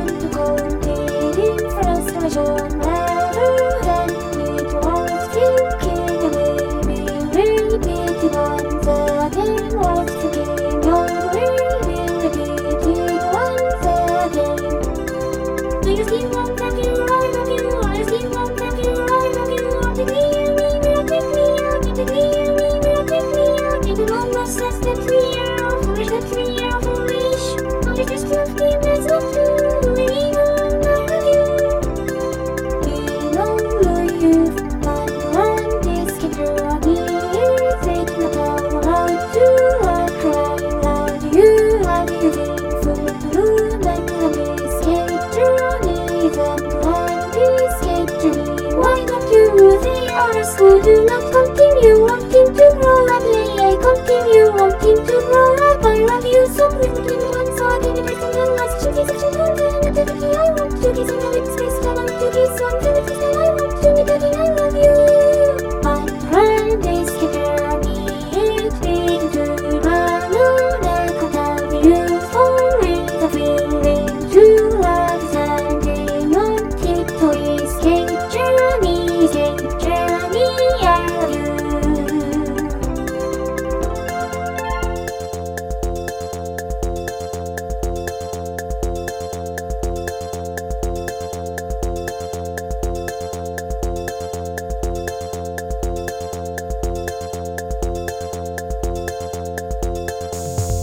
want to compete in frustration rather than it was thinking away. Repeating once again was thinking your way. Repeating once again. Do you still want that you? I love you. I still want that you. I love you. Keep me, real quickly. Keep me, real quickly. Keep it almost as that we are foolish. That we are foolish. Foolish is to keep us not to. Why don't you? The others who do not continue on